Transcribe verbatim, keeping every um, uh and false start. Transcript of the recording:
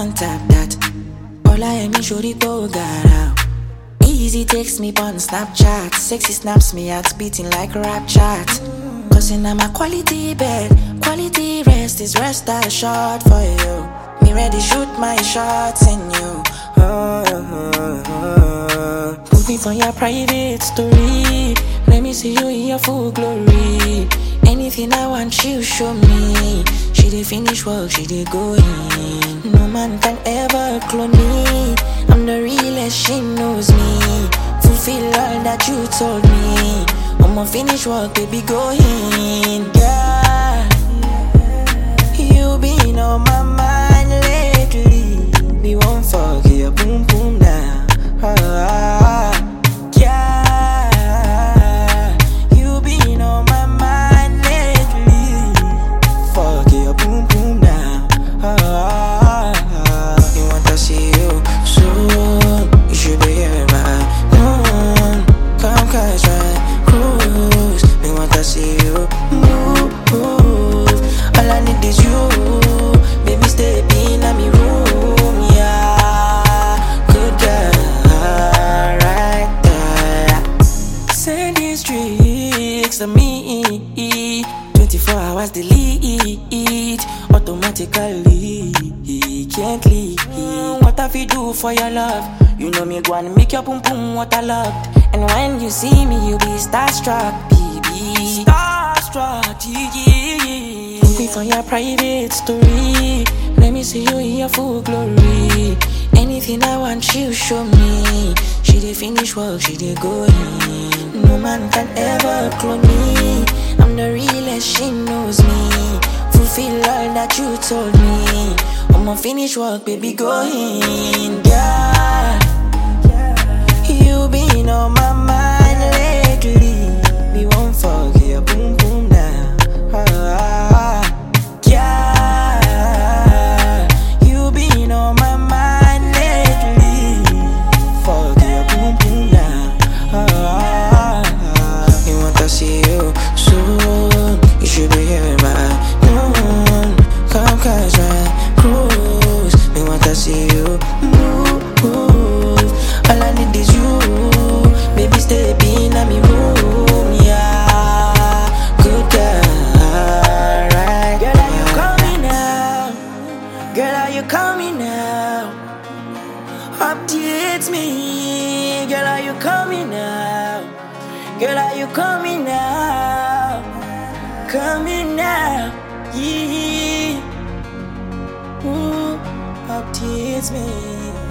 on tap that. All I am is shorty go gara. Easy takes me on Snapchat. Sexy snaps me out beating like a rap chat. Cause in my quality bed, quality rest is rest assured for you. Me ready shoot my shots in you. Oh, oh, oh. Put me for your private story. Let me see you in your full glory. Anything I want you show me. She did finish work, she did go in. No man can ever clone me. I'm the realest, she knows me. Fulfill all that you told me. I'ma finish work, baby, go in. Yeah, you been on my mind lately. We won't forget your boom boom now. Ah, ah, yeah, you been on my mind lately. Forget your boom boom now. Ah, ah, ah. You want to see you soon. You should be here by noon. Come catch my cruise. Me want to see you move. All I need is you. Baby, stay in my room. Yeah, good girl, right there. Send these tricks to me. twenty-four hours delete. Automatically, can't leave. What have you do for your love? You know me go and make your boom boom waterlogged. And when you see me, you be starstruck, baby. Starstruck, yeah. Put me for your private story. Let me see you in your full glory. Anything I want, you show me. She did finish work, she did go in. No man can ever clone me. I'm the realest, she knows me. Fulfill all that you told me. I'ma finish work, baby, go in. Yeah, you been on my mind lately. We won't forget your boom boom now. Ah, ah, yeah, you been on my mind lately. Forget your boom boom now. Ah, ah, ah. You want to see you soon. You should be here by noon. Come catch my cruise. Me want to see you move. All I need is you. Baby, stay in my room. Yeah, good girl, right? Girl, are you coming now? Girl, are you coming now? Updates me. Girl, are you coming now? Girl, are you coming now? Coming now, yeah. Ooh, updates me.